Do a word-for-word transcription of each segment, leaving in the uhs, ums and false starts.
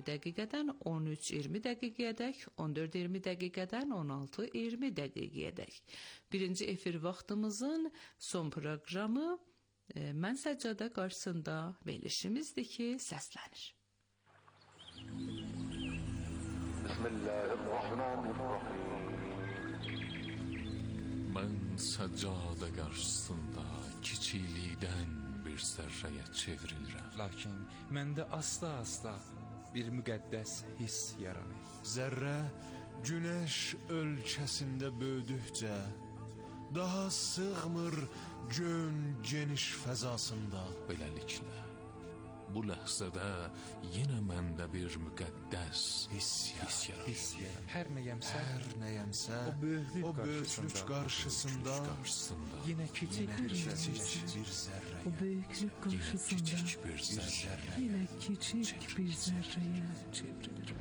iyirmi dəqiqədən on üç iyirmi dəqiqəyədək, on dörd iyirmi dəqiqədən on altı iyirmi dəqiqəyədək. Birinci efir vaxtımızın son proqramı e, Mən Səccadə qarşısında verilişimizdir ki, səslənir. Bismillahirrahmanirrahim. Mən səccadə qarşısında kiçiklikdən bir zərrəyə çevrilirəm. Lakin məndə asta-asta bir müqəddəs hiss yaranır. Zərrə günəş ölkəsində böyüdükcə daha sığmır gön geniş fəzasında. Beləliklə, bu ləhzədə yenə məndə bir müqəddəs hiss yaranır. Hiss yaranır. Hər nəyəmsə, Hər nəyəmsə o böyüklük o böyüklük qarşısında, qarşısında yenə kiçik bir kiçik zərrə. bir zərrəyə, O büyüklük yenə karşısında kiçik bir bir zərrə. zərrəyə yine küçük bir zerreye çevrilir.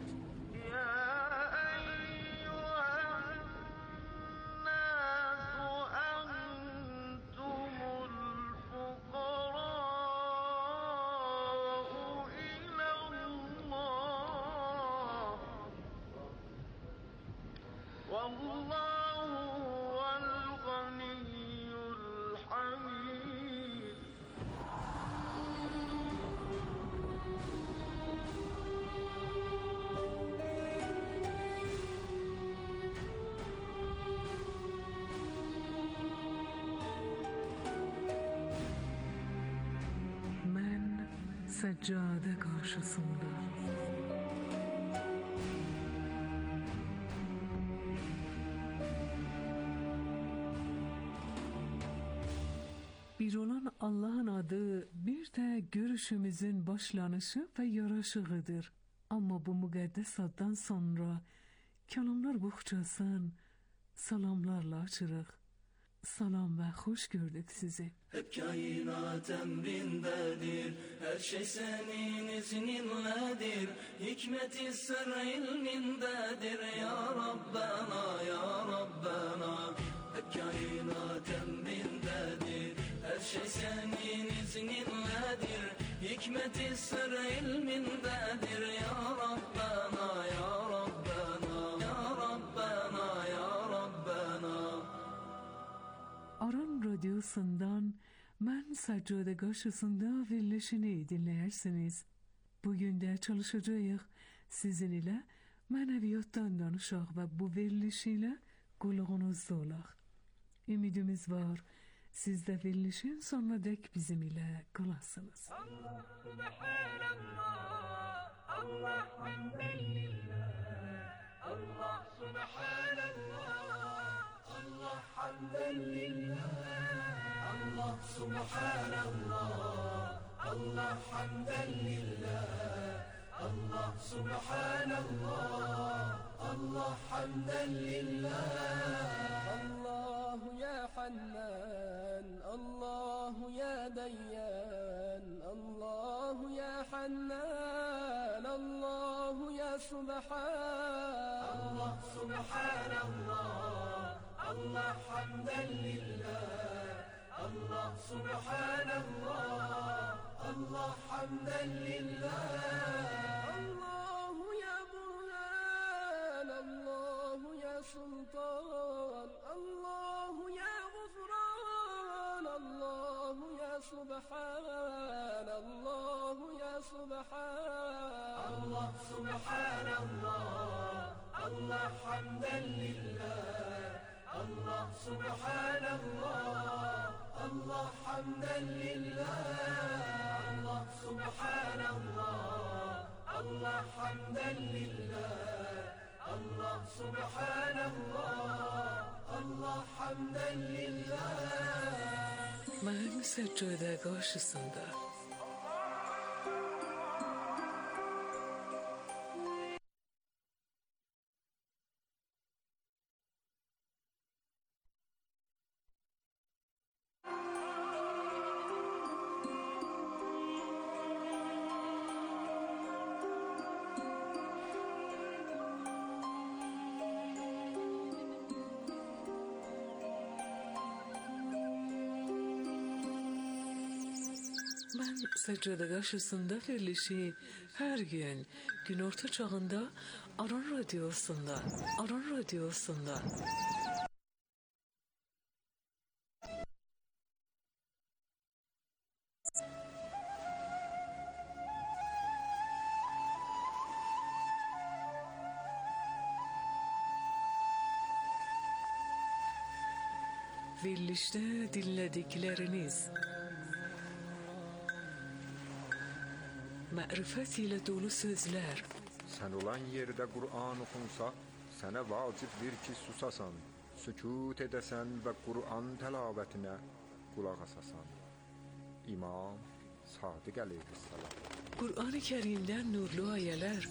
Ben seccade karşısında bir olan Allah'ın adı bir de görüşümüzün başlanışı ve yaraşığıdır. Ama bu müqəddəs addan sonra kelamlar boğçasan, salamlarla açırıq. Salam ve hoş gördük sizi. Hep kainat emrindedir, her şey senin izninledir. Hikmeti sır ilmindedir ya Rabbena, ya Rabbena. Hep kainat emrindedir, her şey senin izninledir. Hikmeti sır ilmindedir ya Rabbena, ya Rabbena, ya Rabbena, ya Rabbena. Aran Radyosu'ndan Ben Seccade karşısında verilişini dinleyersiniz. Bugün de çalışacağız sizin ile mənəviyyatdan danışaq ve bu verilişiyle qulağınızda olaq. Ümidimiz var, siz de verilişin sonuna dek bizim ile kalasınız. Allah subhanallah, Allah hamden lillah, Allah subhanallah, Allah hamden lillah, Allah subhanallah, Allah hamden lillah, Allah subhanallah, Allah hamden lillah. Allahu ya Hannan, Allahu ya Dayyan, Allahu ya Hannan, Allahu ya Subhan. Allah subhanallah, Allah hamden lillah, Allah subhanallah, Allah hamden lillah. Allahu ya Burhan, Allahu ya Sultan, Allahu ya Gufran, Allahu ya Subhan, Allahu ya Subhan. Allah subhanallah, Allah hamden lillah, Allah subhanallah, Allah hamden lillah. Allah subhanallah, Allah hamden lillah, Allah subhanallah, Allah hamden lillah. Ben seccade karşısında Ben seccade karşısında verilişi her gün Günorta çağında Aran Radyosu'ndan, Aran Radyosu'ndan. Verilişte dinledikleriniz marifet ile dolu sözler, Sen olan yerde Kur'an okunsa, sana vacibdir ki susasan, sükut edesen ve Kur'an telavetine kulak asasan. İmam Sadık Aleyhisselam. Kur'an-ı Kerim'den nurlu ayeler,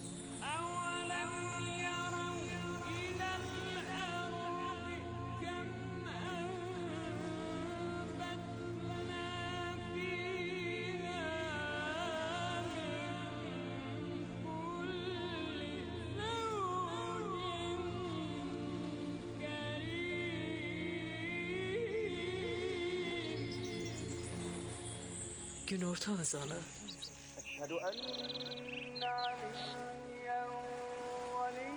günorta azanı, أشهد أن عليا ولي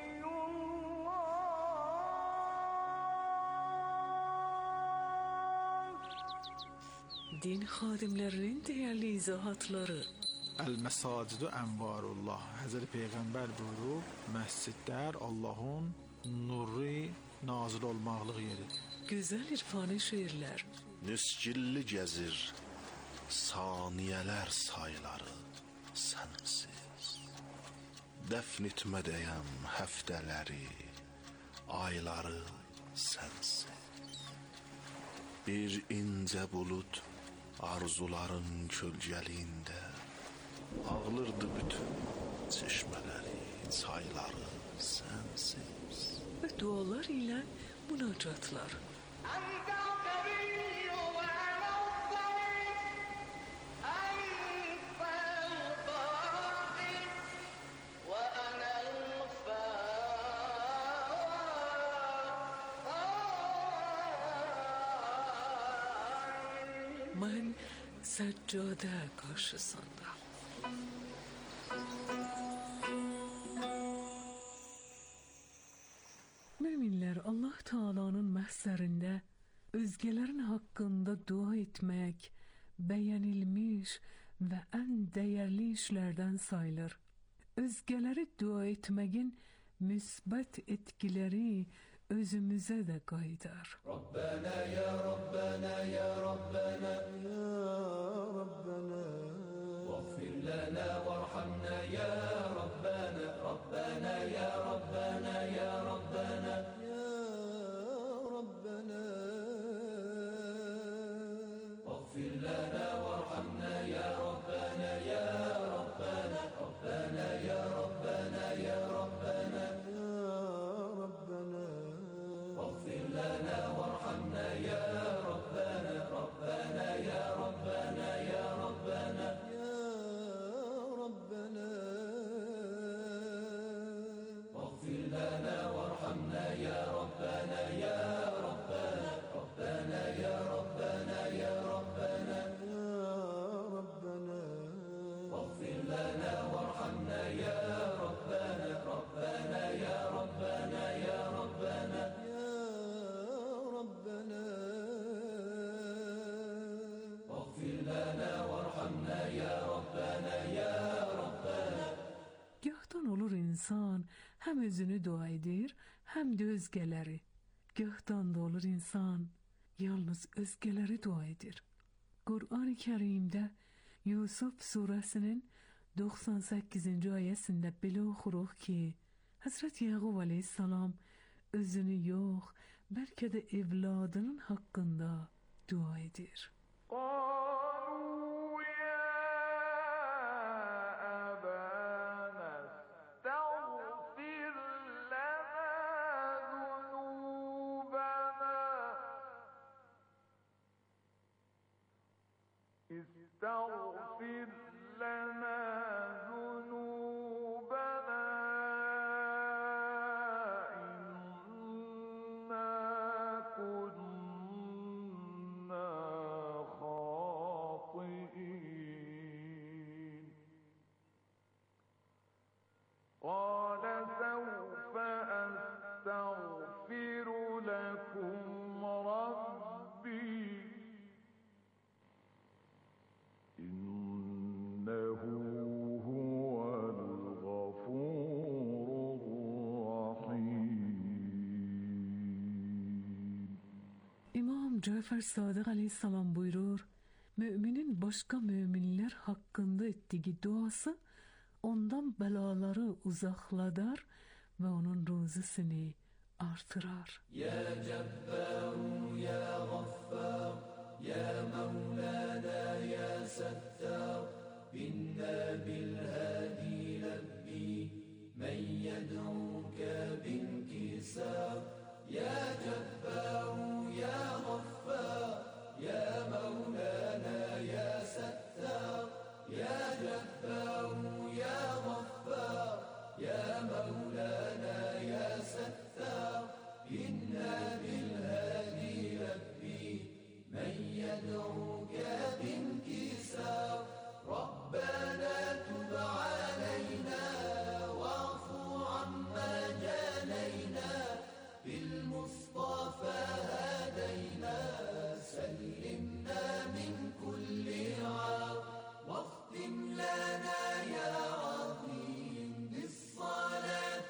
الله. din xadimlərinin değerli izahatları, El-Mesacidu Envarullah. Hazreti Peygamber buyurub, məscidlər Allah'ın nuru nazil olmaqlıq yeridir. güzel irfani şiirler, Nüscilli gəzir saniyələr sayları sənsiz. Dəfn etmədəyəm həftələri, ayları sənsiz. Bir incə bulut arzuların kölgəliyində ağlırdı bütün çeşmələri, çayları sənsiz. ve dualar ile münacatlar. أنت الكبير وأنا الصغير، أنت القادر وأنا الفاعل. Ben seccade karşısında. Müminler Allah Teala'nın məhzərində özgələrin haqqında dua etmək bəyənilmiş və ən dəyərli işlərdən sayılır. Özgələri dua etməyin müsbət etkiləri özümüzə də qayıdar. ربنا يا ربنا يا ربنا يا ربنا واغفر لنا وارحمنا يا ربنا ربنا يا ربنا يا ربنا يا ربنا واغفر لنا وارحمنا يا ربنا يا ربنا ربنا يا ربنا يا ربنا يا ربنا واغفر لنا وارحمنا يا ربنا ربنا يا ربنا يا ربنا يا ربنا واغفر لنا وارحمنا يا ربنا يا ربنا ربنا يا ربنا يا ربنا يا ربنا واغفر لنا وارحمنا يا ربنا ربنا يا ربنا يا ربنا يا ربنا واغفر لنا وارحمنا يا ربنا يا ربنا. Gahdan olur insan hem özünü dua edir, hem de özgeleri. Gahdan da olur insan yalnız özgeleri dua edir. Kur'an-ı Kerim'de Yusuf suresinin doksan sekizinci ayesinde belə oxuruq ki, Hazreti Yaqub aleyhissalam özünü yox, belki de evladının hakkında dua edir. قالوا يا أبانا استغفر لنا ذنوبنا استغفر لنا ذنوبنا إنا كنا خاطئين. قال سوف أستغفر لكم ربي إنه هو الغفور الرحيم. İmam Cafer Sadık Aleyhisselam buyurur, müminin başka müminler hakkında ettiği duası ondan belaları uzakladar ve onun rızısını artırar. Ya Cebbaru ya Gaffar ya Mevlana ya Settar binna bil hadi lebbi men yed'uka bin kisar ya Cebbaru ya Gaffar ya Mevlana ya Settar ya Cebbaru ya Gaffar ya Mevlana ya Settar inna bil hadi rabbi men yed'uka bin kisar Rabbana tub alayna wa'fu amma janayna bil Mustafa hadayna sallimna min kulli 'ar واختم لنا يا عظيم بالصلاة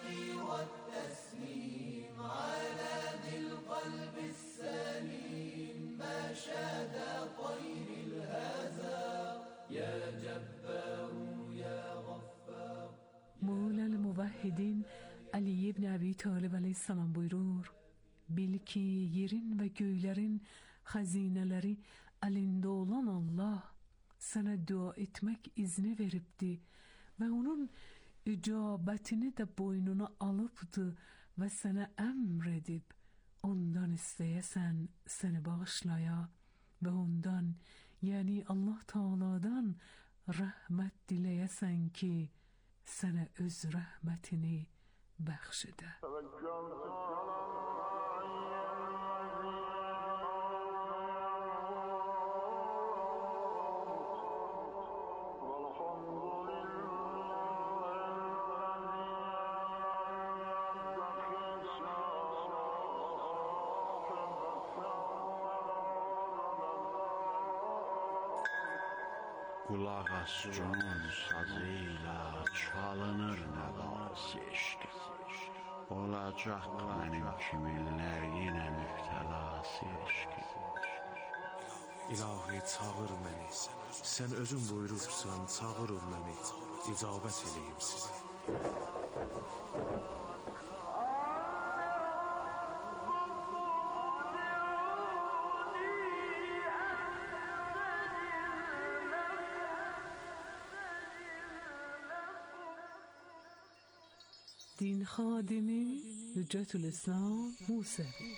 والتسليم على ذي القلب السليم ما شاد طير الهزا يا جبار يا غفار. Muğla Muvahhidin Ali ibn Abi Talib Aleyhisselam buyurur, bil ki yerin ve göğlerin hazineleri elinde olan Allah sana dua etmek izni veripti ve onun icabetini de boynuna alıptı ve sana emredip ondan isteyesen seni bağışlaya ve ondan yani Allah Teala'dan rahmet dileyesen ki sana öz rahmetini bəxşedə. Qulaq as can sazıyla çalınır nəvası eşki. Olacaq mənim kiminlər yenə müftəlası eşki. İlahi çağır məni, sən özün buyurubsan çağırır məni, icabət eləyim sizə. Din xadimi Hüccetül İslam Musevi.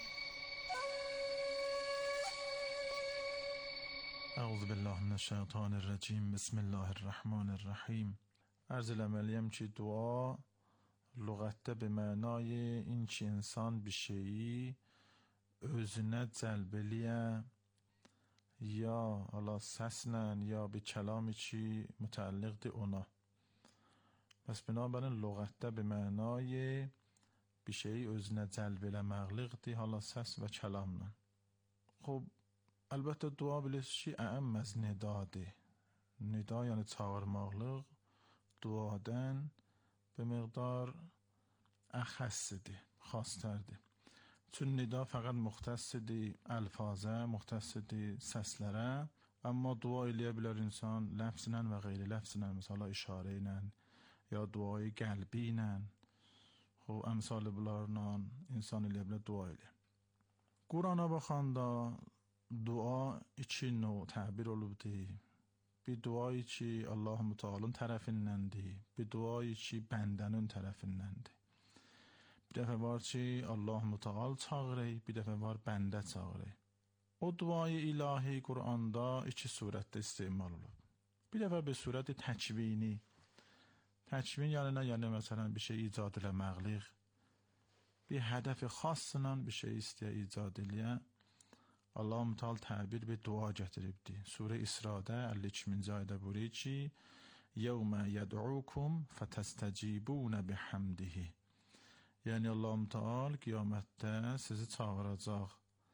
اعوذ بالله من الشیطان الرجیم بسم الله الرحمن الرحیم. عرض العملیم چی دعا لغته به معنای این چی انسان bir şeyi özünə cəlb eləyə ya ala səslə ya bir kəlam içi mütəlliqdir ona. پس بنابراین لغته به معنای bir şeyi özünə cəlb eləməkliqdir, hala səs və kəlamla. خب البته dua bilirsiniz ki, əm az nidadır. Nida yəni çağırmaqlıq duadan به مقدار əxəssidir, xastərdir. Çün nida fəqət müxtəssidir əlfazə, müxtəssidir səslərə, amma dua eləyə bilər insan ləfzlə və qeyri ləfzlə, mesela işarə ilə ya duayı qəlbi ilə, o əmsalı bunlarla insan eləyə bilər dua eləyir. Qurana baxanda dua iki növ təbir olubdur. Bir duayı ki Allah-u Teala'nın tərəfindəndir, bir duayı ki bəndənin tərəfindəndir. Bir dəfə var ki Allah-u Teala çağırır, bir dəfə var bəndə çağırır. O duayı ilahi Quranda iki surətdə istemal olub. Bir dəfə bir surəti təkvini. Təkvin yəni nə? Yəni məsələn bir şey icad eləməklik, bir hədəfi xassla bir şey istəyə icad eləyə Allah-u Teala təbir bir dua gətiribdir. Surə İsra'da əlli ikinci ayədə buyurur ki: یوم یدعوکم فتستجیبون بحمده. Yəni Allah Teala qiyamətdə sizi çağıracaq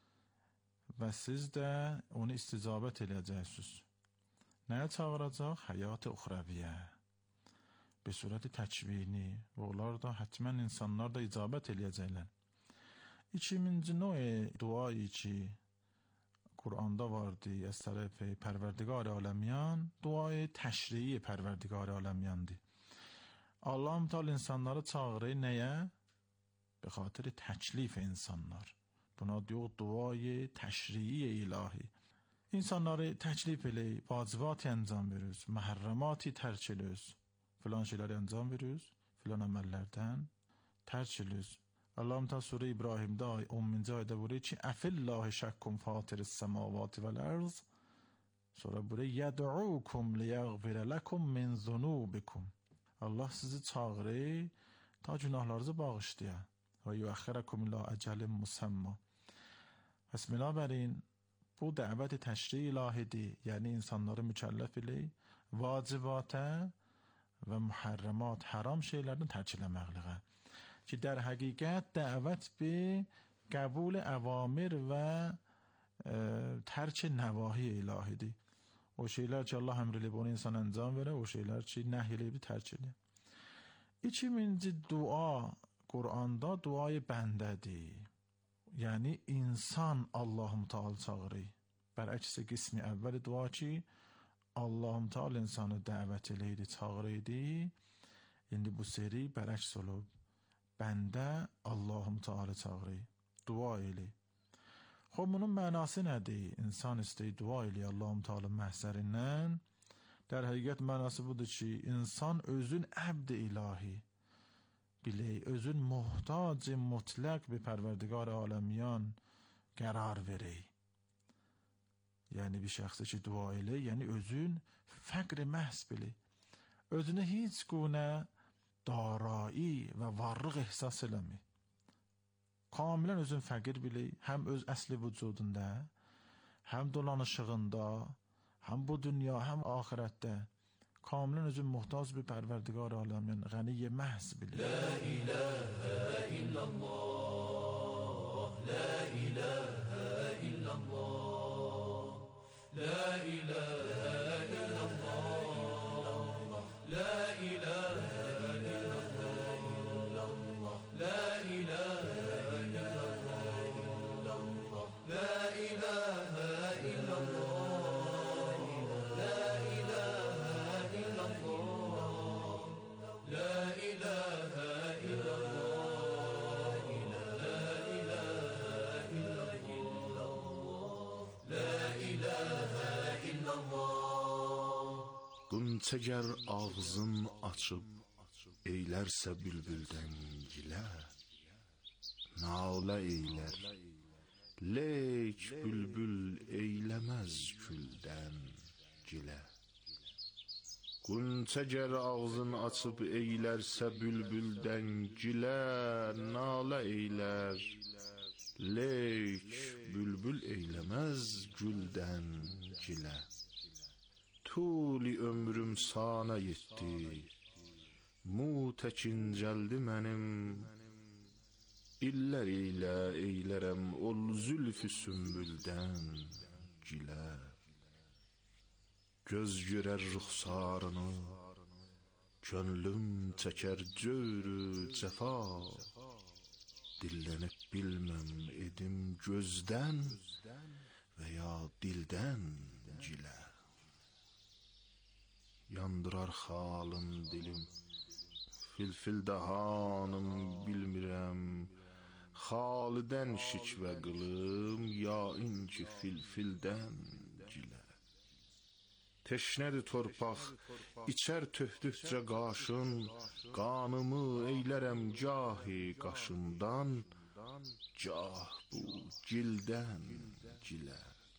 və siz də onu isticabət eləyəcəksiniz. Nəyə çağıracaq? Həyat-ı uxrəviyyə. Bir surəti təkvini və onlar da hətmən insanlar da icabət eləyəcəklər. İkinci növ duayı ki Kur'an'da vardı az tərəfi Pərverdigar aləmyan, duayı təşriyi Pərverdigar aləmyandı. Allah Teala insanları çağırır nəyə? Be xatir təklif insanlar. Buna diyor duayı təşriyi ilahi. İnsanları təklif eləyir, vacibat əncam verir, məhərrəmatı tərk edir, filan şeyləri əncam verir, filan əməllərdən tərk edir. Allah Teala Sure İbrahim'də onuncu ayədə buyuruyor ki: "Əfillahi şəkkum fatiris semavati vel arz." Sonra buyuruyor: "Yed'ukum liyaghfira lakum min zunubikum." Allah sizi çağırır ta günahlarınızı bağışlaya və yuakhirakum ila ajalin musamma. Pəs binabərin bu dəvət-i təşri ilahidir. Yəni insanları mükəlləf eləyir, vacibatə və muharramat, haram şeylərdən tərk eləməklə. Ki در حقیقت دعوت به قبول اوامر و ترک نواهی الهی دی. O şeyler ki Allah emriyle bunu insan انجام verir, o şeyler ki nehiyle bir terk edilir. İkinci dua Kur'an'da duayı bəndədir. Yani insan Allah-u Teala çağırır. Bərəks qismi əvvəli dua ki Allah-u Teala insanı dəvət eləyir, çağırır. İndi bu seri bərəks olub. Bəndə Allah-u Teala çağırır, dua eləyir. Xoş bunun mənası nədir? İnsan istəyir dua eləyir Allah-u Teala məhzərindən. در həqiqət mənası budur ki, insan özün əbd ilahi bilək, özün muhtac mutlaq bir Pərverdigar aləmyan qərar verək. Yəni bir şəxsə ki dua eləyir, yəni özün fəqr məhz bilək. Özünü heç günə darایی və varlıq ehsas eləmir. Kamilən özün fəqir bilir, həm öz əsli vücudunda, həm dolanışığında, həm bu dünya, həm ahirətdə. Kamilən özün muhtac bir Pərverdigar aləmin, qəniy məhz bilir. La ilahə illallah, la ilahə illallah, la ilahə illallah, la ilahə Qunçəgər ağzın açıb eylərsə bülbüldən gilə, nalə eylər, leyk bülbül eyləməz güldən gilə. Qunçəgər ağzın açıb eylərsə bülbüldən gilə, nalə eylər, leyk bülbül eyləməz güldən gilə. Tuli ömrüm sana yetti, mutəkin gəldi mənim, illər ilə eylərəm ol zülfü sümbüldən gilə. Göz görər ruxsarını, könlüm çəkər cövrü cəfa, dillənib bilməm edim gözdən və ya dildən gilə. Yandırar xalım dilim, filfil dahanım bilmirəm, xalidən şikvə qılım, ya inki filfildən gilə. Teşnədir torpaq, içər töhdükcə qaşın, qanımı eylərəm gahi qaşımdan, gah bu gildən gilə.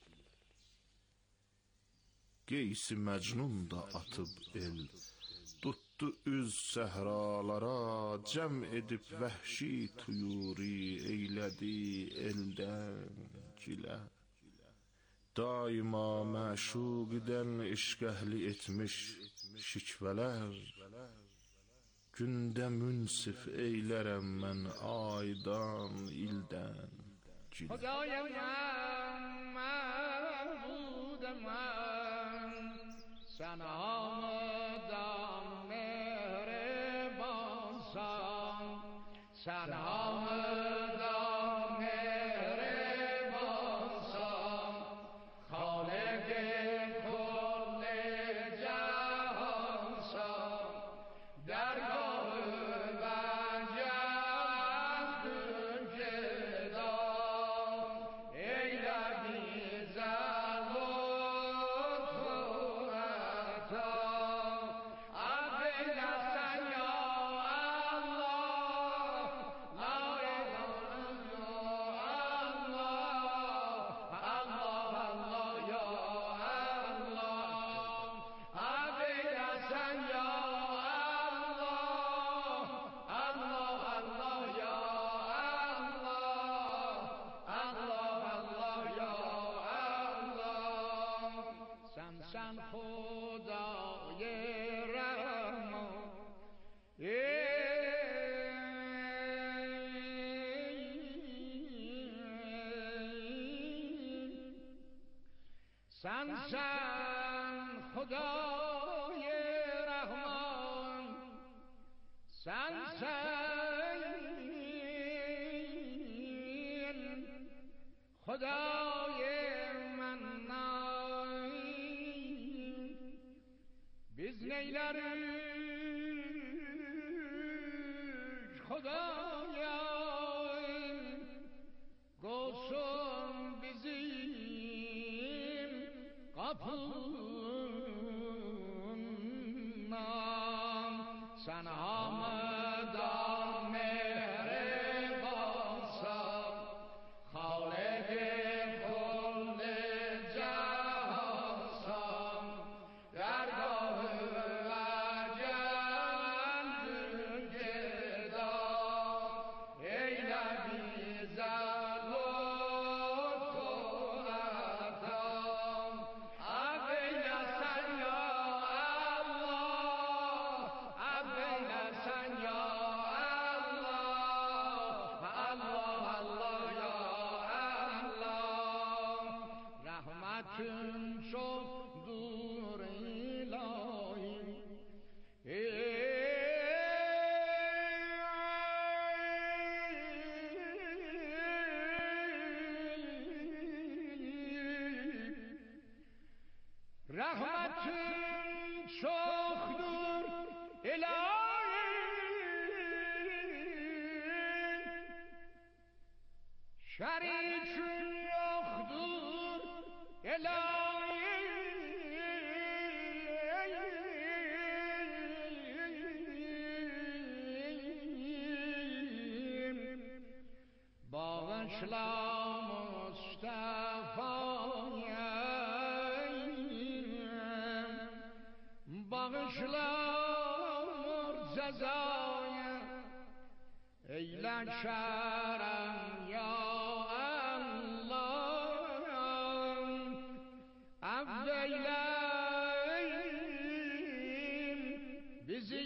Qeysi Məcnun da atıb el, tutdu üz səhralara, cəm edib vəhşi tuyuri eylədi eldən gilə. daima məşuqdən işgəhli etmiş şikvələr, gündə münsif eylərəm mən aydan, ildən gilə. خدای من معبود من سنامدان مهربان سان سنامدان مهربان سان خالق کل جهان سان درگاه وجد گدا ای لبیز لطف و عطا عبد حسن یا الله لا اله الا الله الله یا الله عبد حسن یا الله الله الله یا الله الله یا الله سن سن خدای رحمان سن سن خدای رحمان سن سن خدای منان biz neyleriz Xudayam Qoşun bizim kapından Sen hamdan mehrebansan Xaliq kul cahansan Dergah-ı vecd geda Eyle bize lütf و عطا Abeyle sen ya Allah Abeyle sen ya Allah Allah Allah ya Allah Rahmetin çoktur ilahi Rahmetin çoktur ilahi Şerikin yoktur ilahi Bağışla Mustafa'ya Bağışla Murzaza'ya Eyle şerem ya Allah Affeyleyim bizi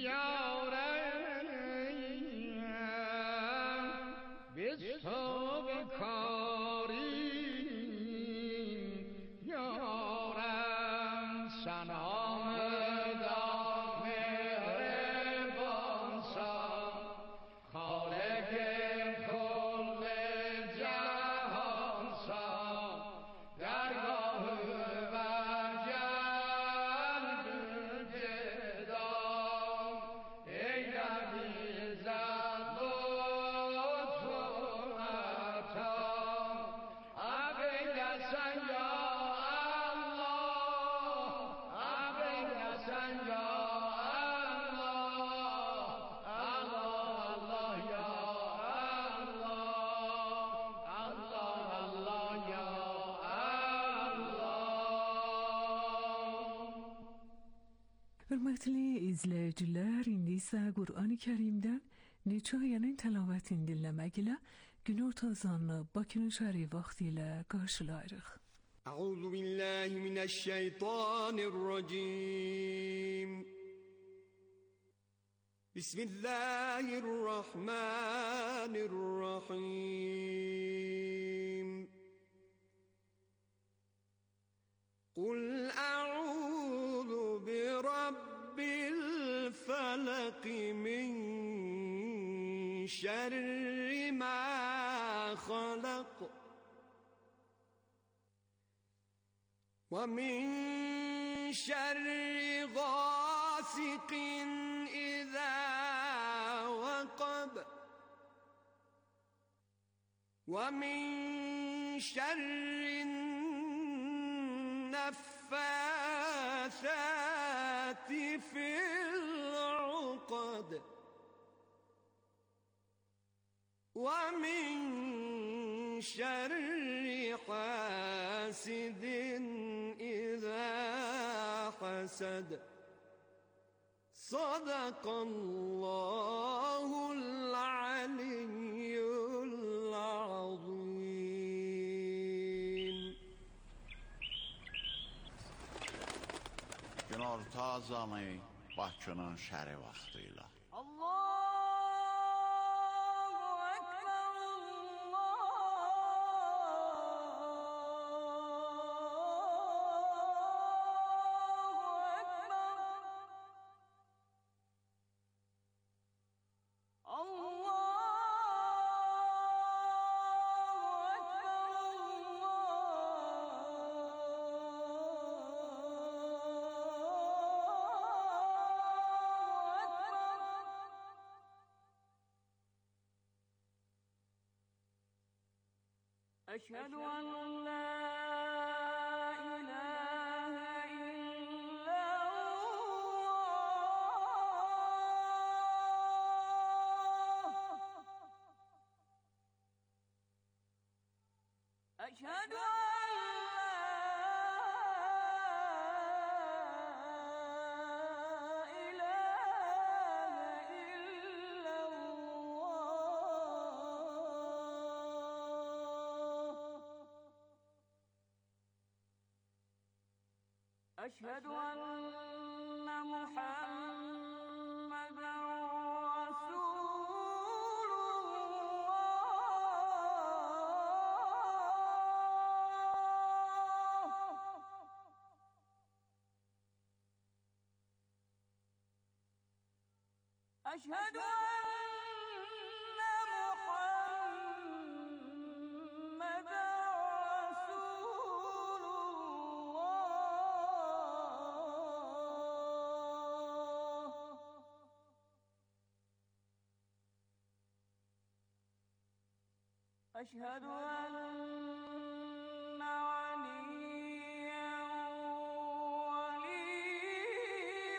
yarem Biz tövbe karim yarem Sen hamdan mehrebansan Xaliq kul cahansan Dergah-ı vecd geda Eyle bize lütf و عطا Abeyle sen ya Allah Abeyle sen ya Allah Allah Allah ya Allah Allah Allah ya Allah Hörmətli izləyicilər, indi isə Qur'an-ı Kərimdən neçə ayənin təlavətini dinləmək ilə günorta azanını Bakının şəhəri vaxtı ilə qarşılayırıq. أعوذ بالله من الشيطان الرجيم بسم الله الرحمن الرحيم قل أعوذ برب الفلق من شر ما خلق ومن شر غاسق إذا وقب ومن شر النفاثات في العقد ومن شر حاسد إذا حسد صدق الله العلي العظيم. Günorta azanı Bakının şəri vaxtıyla. Allah أشهد أن لا إله إلا الله أشهد أشهد أن محمدًا رسول الله أشهد أن محمدًا رسول أشهد أن عليا ولي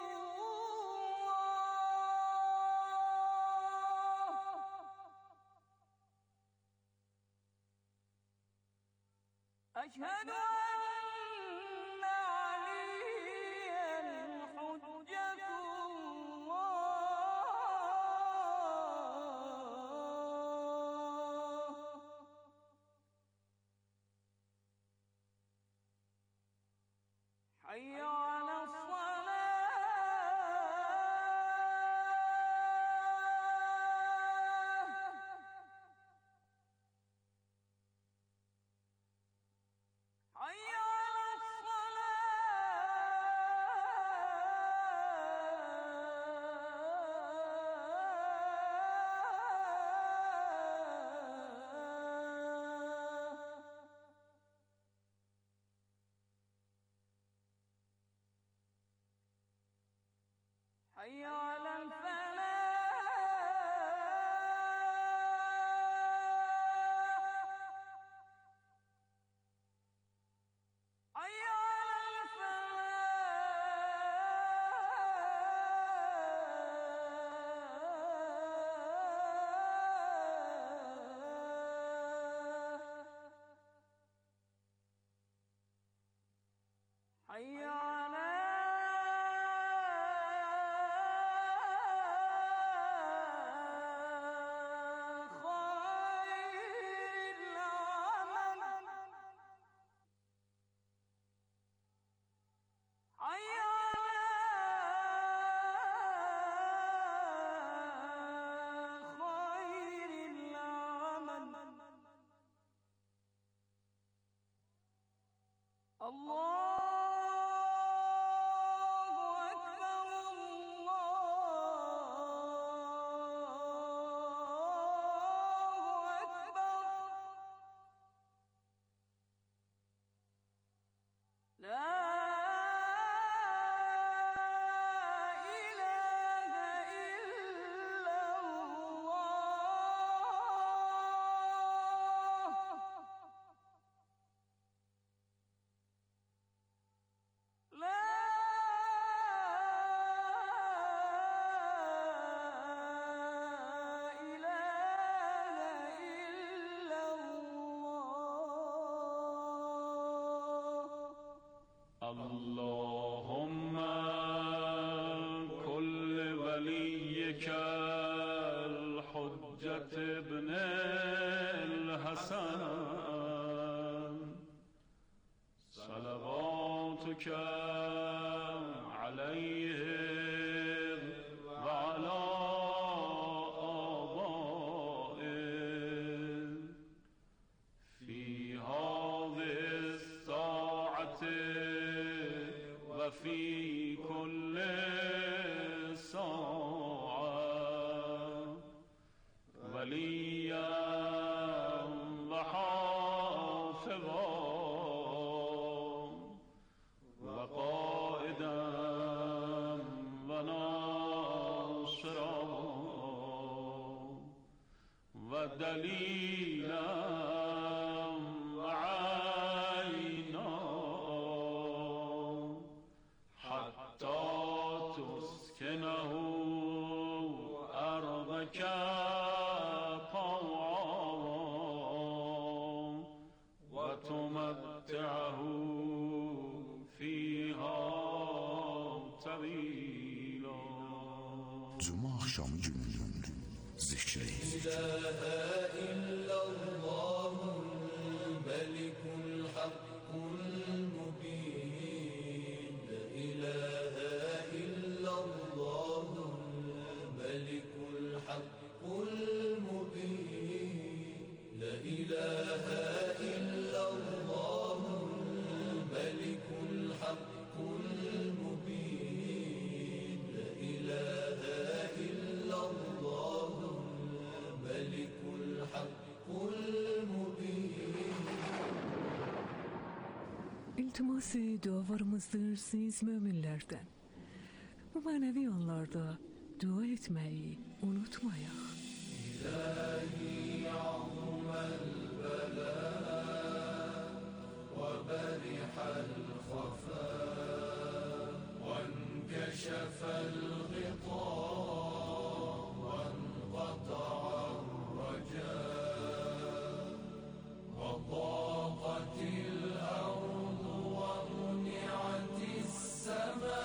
الله أشهد أن عليا حجة حي على الصلاة حي حجة ابن الحسن صلواتك عليه وعلى آبائه في هذه الساعة وفي كل ساعة وليا وحافظا وقائدا وناصرا ودليلا وعينا حتى تسكنه أرضك طوعا وتمتعه فيها طويلا. Cuma akşamı gününün zikri. İltimas dualarımızdır siz müminlerden. Bu manevi anlarda dua etmeyi unutmayaq. İlahi azmel bela ve berihal khafa ve enkešefel ghita ve enqata'ar raja ve ضاقtil ardu ve muni'atis sema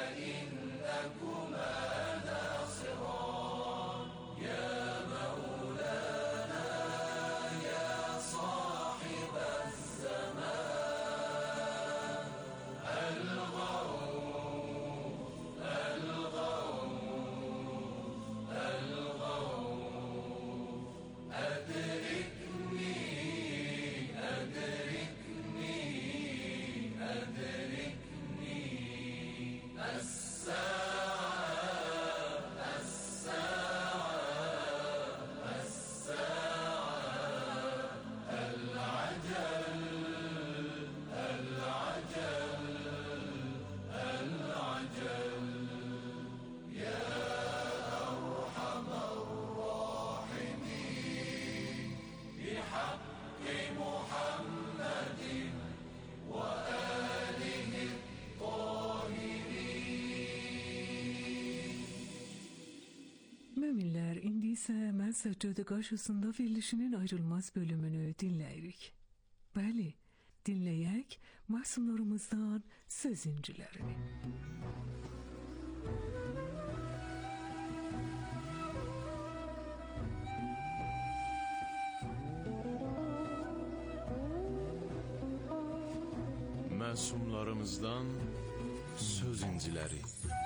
يا مولاي ise mən səccədə qarşısında verilişinin ayrılmaz bölümünü dinləyirik. Bəli, dinləyək məsumlarımızdan söz incilərini. Məsumlarımızdan söz inciləri.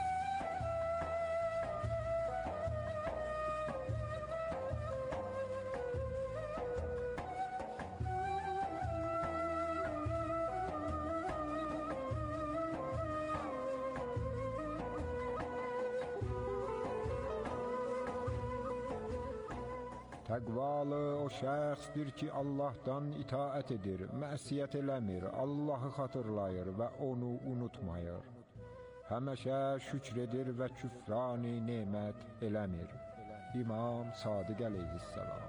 Təqvalı o şəxsdir ki, Allahdan itaət edir, məsiyət eləmir, Allahı xatırlayır və onu unutmayır. Həməşə şükr edir və küfrani nemət eləmir. İmam Sadiq əleyhissalam.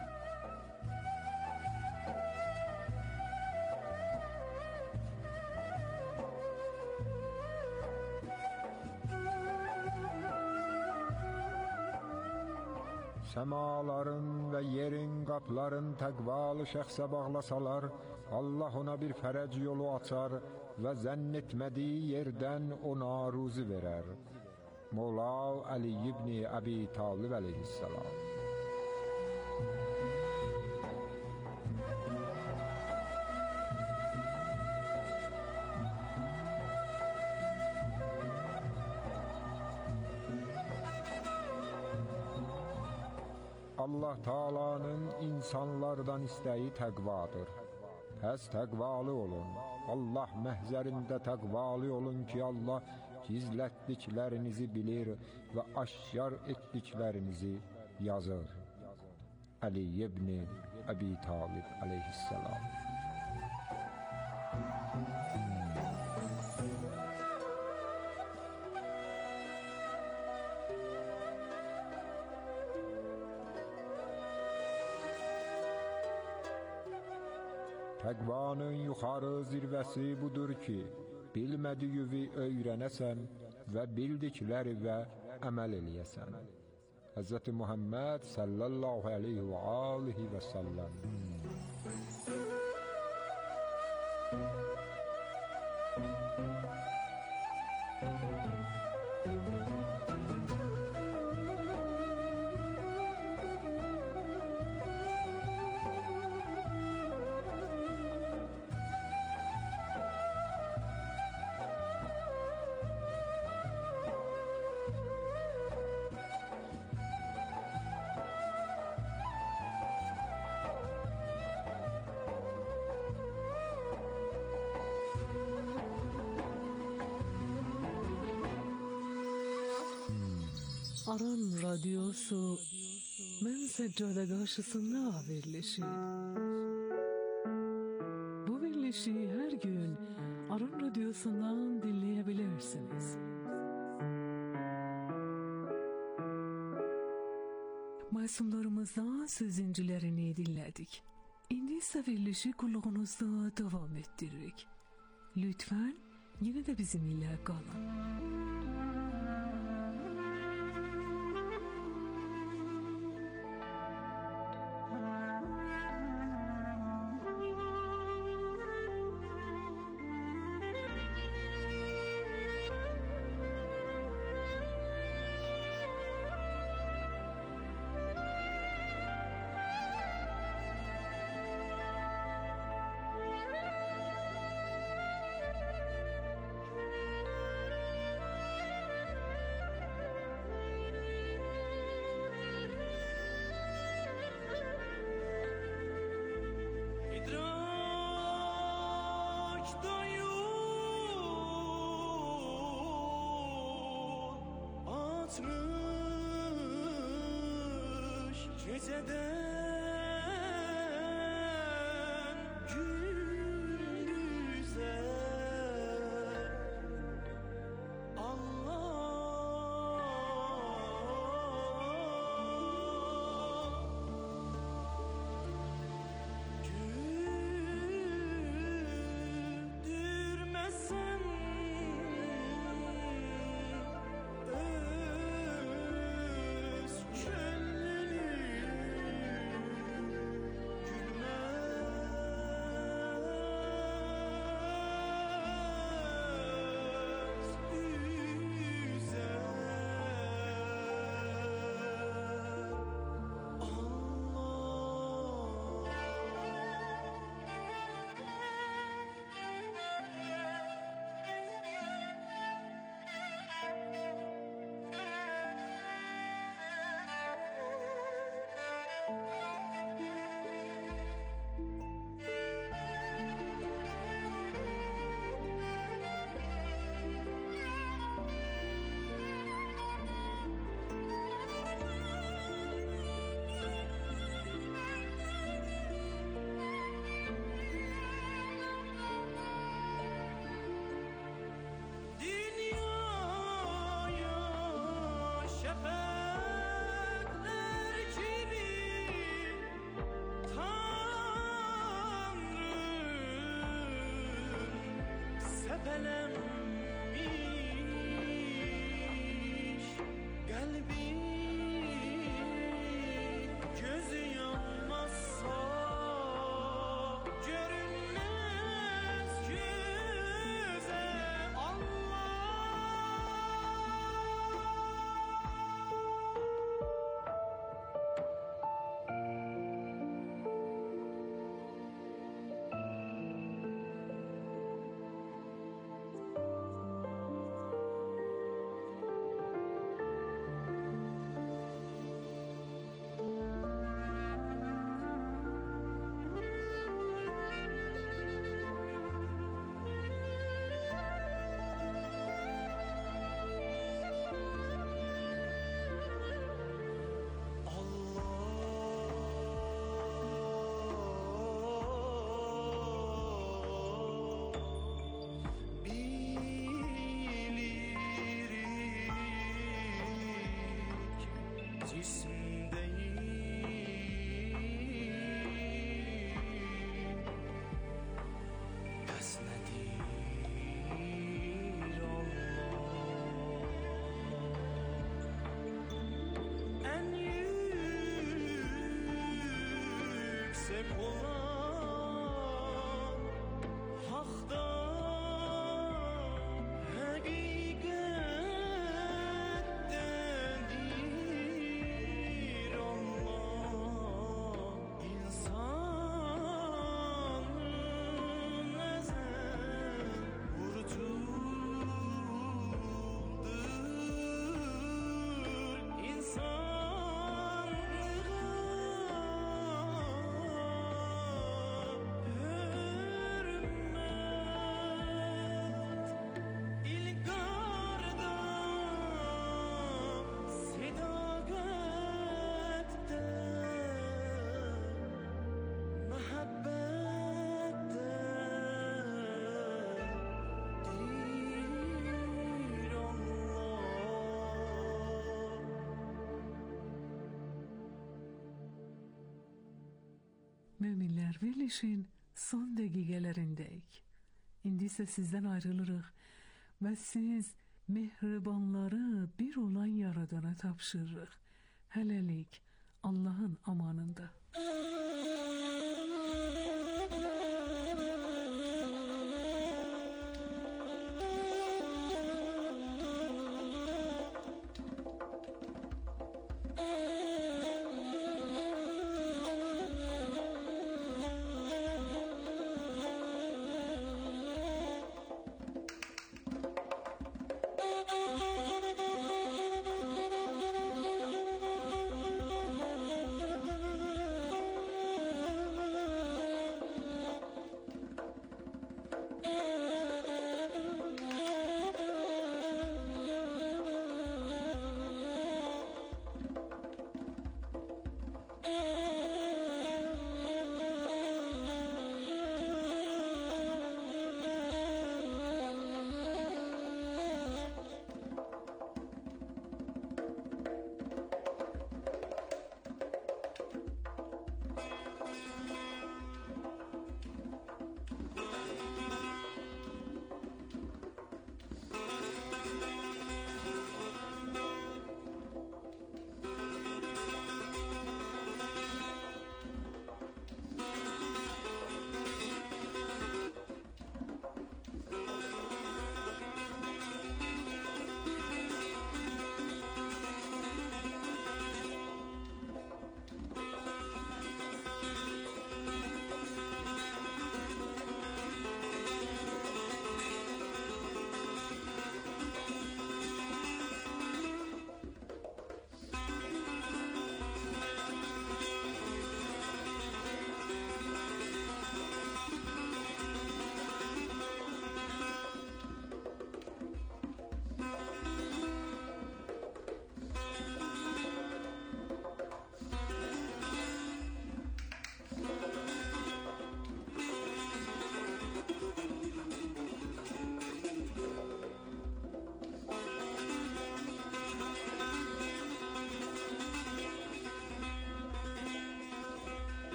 Səmaların və yerin qapıların təqvalı şəxsə bağlasalar, Allah ona bir fərəc yolu açar və zənn etmədiyi yerdən ona ruzi verər. Mola Ali ibn Əbi Talib əleyhissalam. Allah Taala'nın insanlardan istəyi təqvadır. Pəs təqvalı olun. Allah məhzərində təqvalı olun ki, Allah gizlətdiklərinizi bilir və aşkar etdiklərinizi yazır. Ali ibn Əbi Talib əleyhissalam. Təqvanın yuxarı zirvəsi budur ki, bilmədiyi öyrənəsən və bildikləri və əməl eləyəsən. Həzrəti Muhammed sallallahu aleyhi və alihi və səlləm. Aran Radyosu Mən Səccədə qarşısında verilişi. Bu verilişi hər gün Aran Radyosu'ndan dinləyebilirsiniz. Məsumlarımızdan söz incilərini dinlədik. İndi isə verilişi qulluğunuzda davam ettiririk. Lütfen yine de bizimle kalın. Geceden gündüze Allah güldürmesin öz gönlünü. Felemmiş kalbim gözü yanmazsa görünmez yüze Allah. Cisim değil, pes nedir Allah? En yüksek olan haktan hakikattendir Allah. İnsanın ezen burcudur. İnsanlığa hürmet İlgarda sedakette mehabbette dir Allah. Müminler Birleşin son dakikalarındayıq. İndi isə sizdən ayrılırıq və siz mehribanları bir olan Yaradana tapşırırıq. Hələlik Allahın amanında.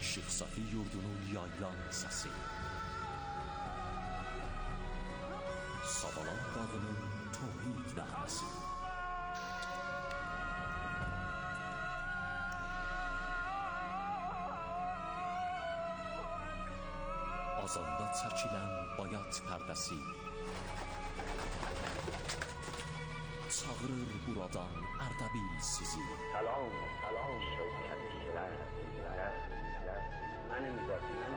Şeyx Safi yurdunun yaylan səsi. Savalan dağının tohid nəğməsi. Azanda çəkilən bayat pərdəsi çağırır buradan Ərdəbil sizi. Salam, salam şövkətliklər, mənim zəfiyəm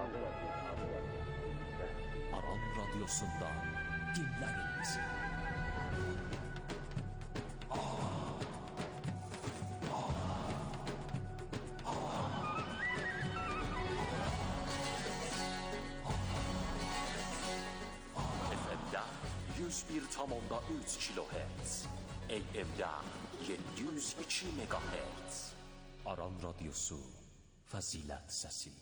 Aran Radyosu'nda dinləyin bizi. F M'də yüz bir tam onda üç kilohertz, A M'də yeddi yüz iki megahertz. Aran Radyosu, fəzilət səsi.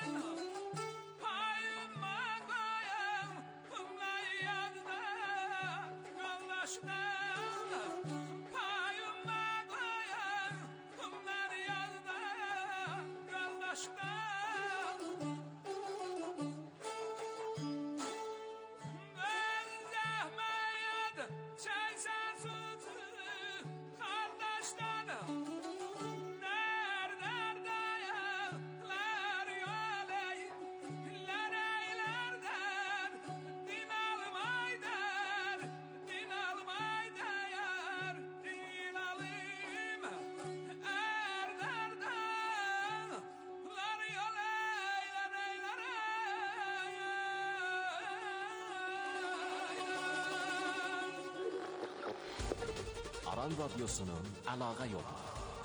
Aran Radyosu'nun əlaqə yolu.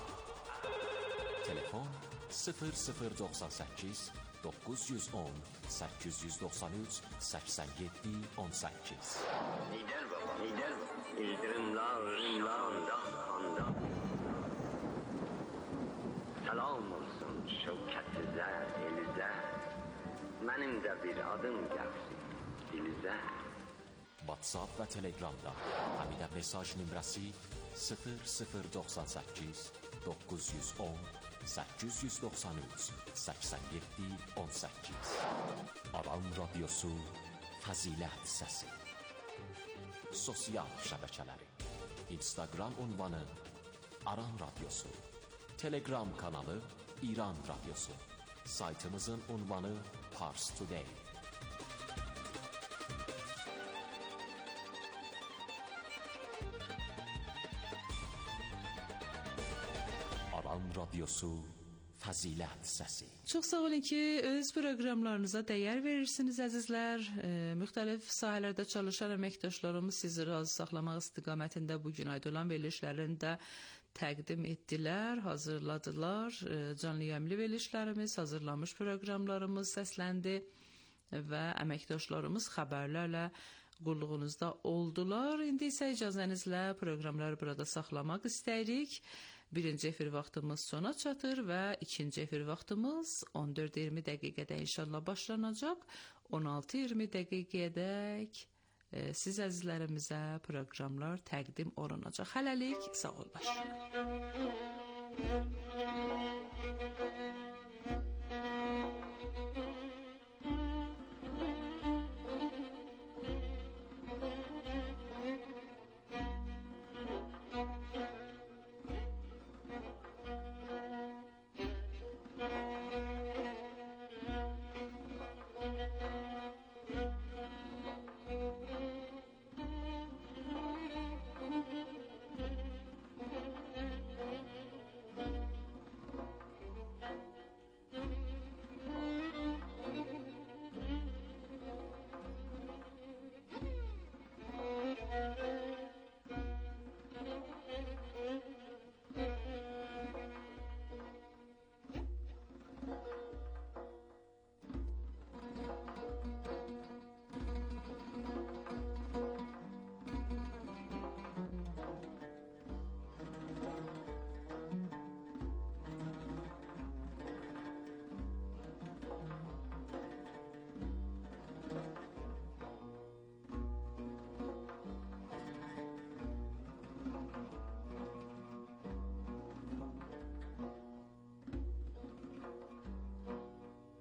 Telefon sıfır sıfır doxsan səkkiz doqquz yüz on səkkiz yüz doxsan üç səksən yeddi on səkkiz. Lider baba, lider baba. İldirimler, rimler, kanda. Selam olsun şevketliler, elize. Benim de bir adım gelsin dilize. WhatsApp və Telegramda həmidə mesaj nömrəsi sıfır sıfır doxsan səkkiz doqquz yüz on səkkiz yüz doxsan üç səksən yeddi on səkkiz. Aran Radyosu Fəzilət Səsi. Sosial şəbəkələri: Instagram ünvanı Aran Radyosu, Telegram kanalı İran Radyosu, saytımızın ünvanı Pars Today. Aran Radyosu Fəzilət Səsi. Çox sağ olun ki, öz proqramlarınıza dəyər verirsiniz əzizlər. E, müxtəlif sahələrdə çalışan əməkdaşlarımız sizi razı saxlamaq istiqamətində bu gün aid olan verilişlərini də təqdim etdilər, hazırladılar. E, canlı yayımlı verilişlərimiz, hazırlanmış proqramlarımız səsləndi və əməkdaşlarımız xəbərlərlə qulluğunuzda oldular. İndi isə icazənizlə proqramları burada saxlamaq istəyirik. Birinci efir vaxtımız sona çatır və ikinci efir vaxtımız on dörd iyirmi dəqiqədə inşallah başlanacaq. on altı iyirmi dəqiqədək e, siz əzizlərimizə proqramlar təqdim olunacaq. Hələlik sağ ol başlayın.